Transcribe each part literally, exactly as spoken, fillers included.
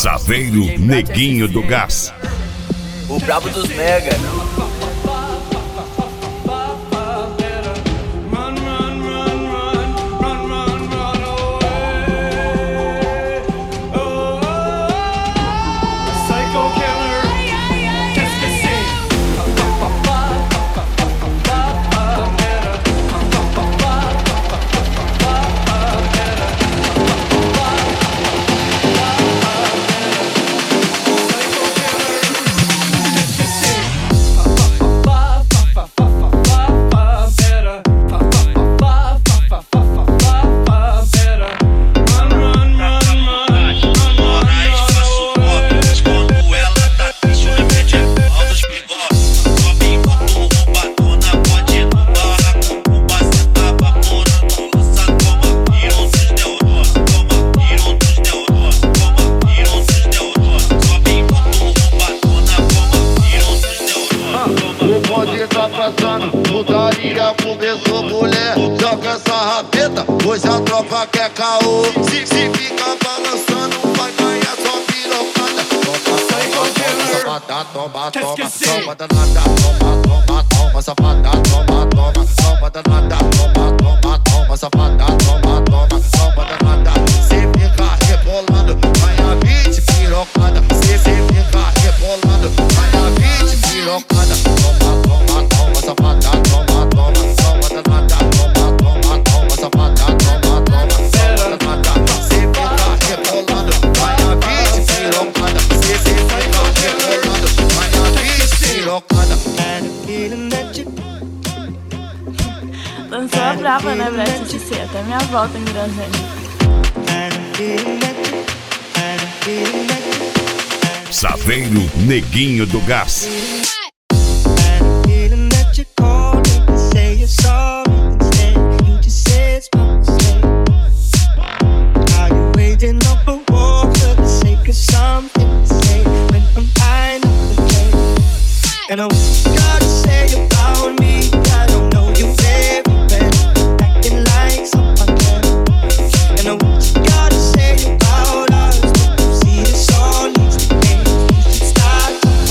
Saveiro Neguinho do Gás. O brabo dos mega. Putaria começou, mulher, joga essa rabeta, pois a tropa quer caô. Se, se fica balançando, vai ganhar só pirocada. Toma, toma, toma, toma, toma danada, toma, toma, toma, safada, toma, toma, toma danada, toma, toma, toma, safada, toma, toma, toma danada. Se fica rebolando, ganha vinte pirocada. Se fica rebolando, ganha vinte pirocada. Toma, toma, toma, safada, toma, toma, toma danada, toma, toma, toma, safada, toma, toma, toma danada. Se fica rebolando, ganha vinte pirocada. Se fica rebolando, ganha vinte pirocada. Dançou a brava, né, Brett T C? Até minha avó tem groselha. Saveiro Neguinho do Gás. And I what you gotta say about me. I don't know you very well, acting like someone else. And I what you gotta say about us. You see this all needs to change. You should start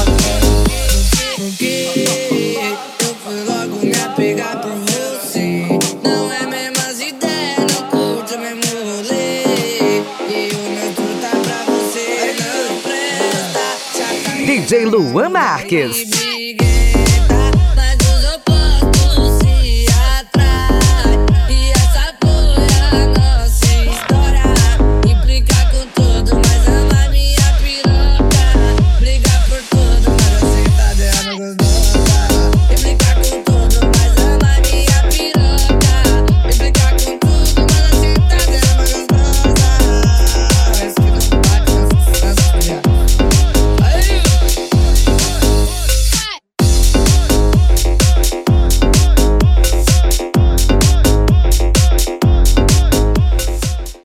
again. Eu fui logo me apegar por você. Não é mesmas ideias, não curto o mesmo rolê. E o meu tudo tá pra você, não presta. D J Luan Marques.